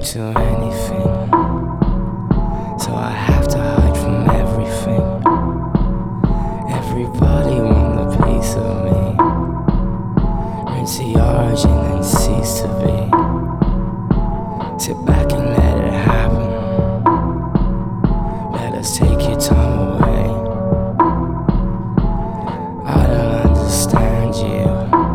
to anything, so I have to hide from everything. Everybody want a piece of me. Rinse the origin and cease to be. Sit back and let it happen. Let us take your time away. I don't understand you.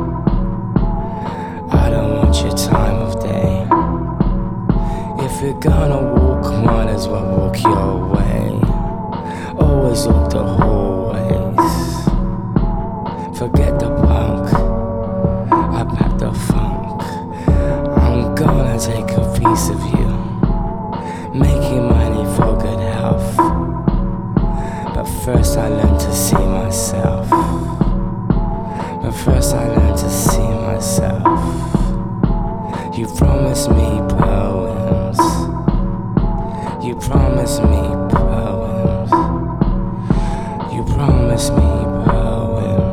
I don't want your time of day. If you're gonna walk, might as well walk your way. Always walk the hallways. Forget the punk, I pack the funk. I'm gonna take a piece of you, making money for good health. But first I learned to see myself. But first I learned to see myself. You promised me poems. You promised me poems. You promised me poems.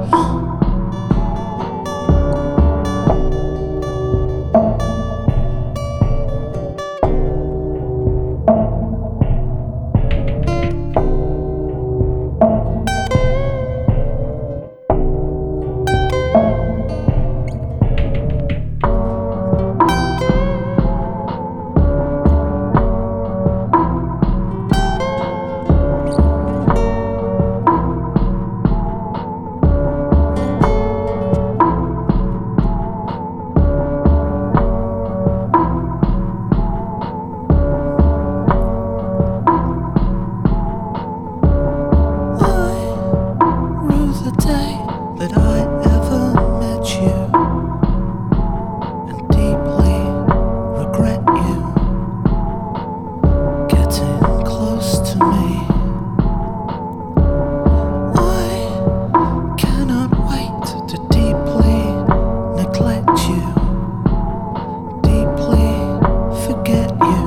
That I ever met you, and deeply regret you getting close to me. I cannot wait to deeply neglect you, deeply forget you.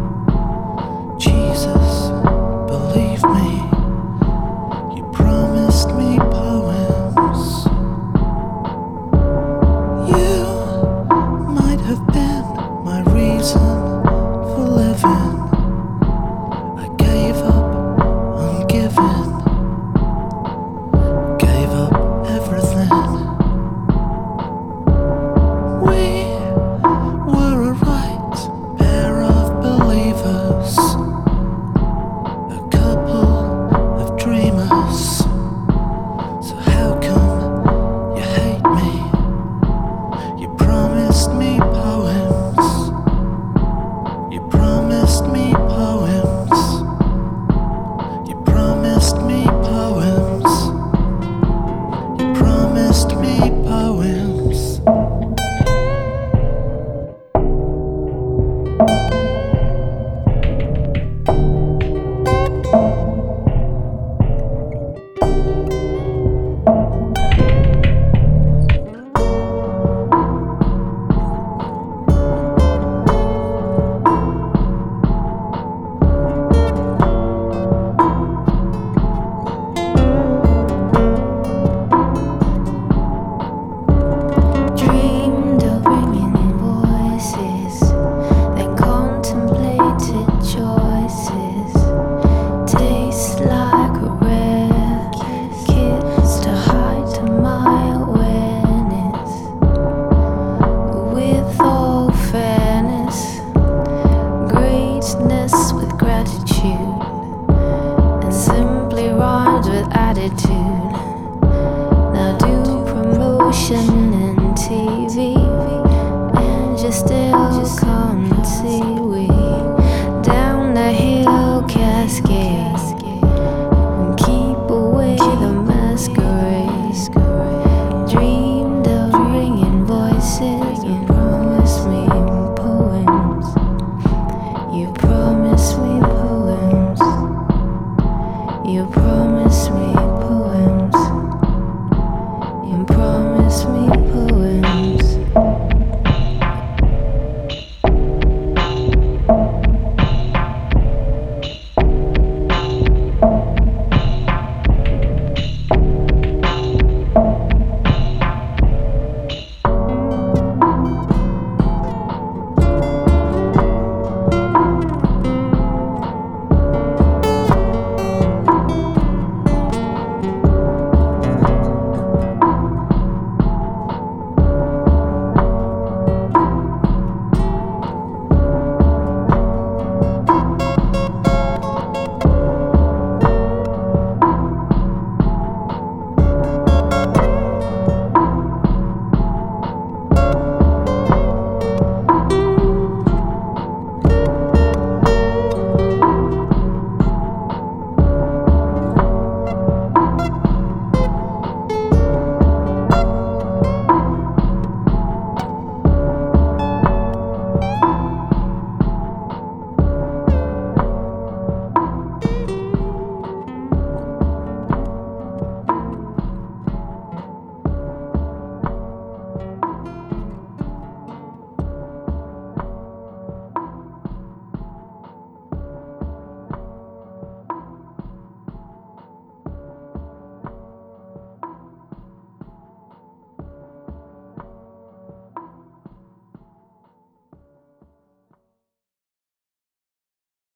Jesus, believe me, you promised me poems. You might have been my reason